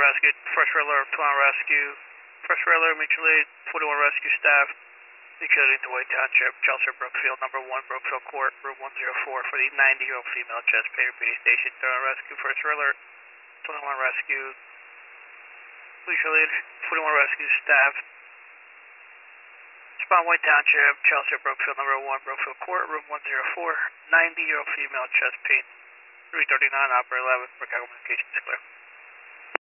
Rescue, First Railroad, 21 Rescue, First Railroad, Mutual Aid, 41 Rescue staff, utility to White Township, Chelsea, Brookfield, number 1, Brookfield Court, room 104 for the 90-year-old female chest pain repeating station, 21 Rescue, First Railroad, 21 Rescue, Mutual Aid, 41 Rescue staff, Spawn, White Township, Chelsea, Brookfield, number 1, Brookfield Court, room 104, 90-year-old female chest pain, 339, operator 11, for communications clear.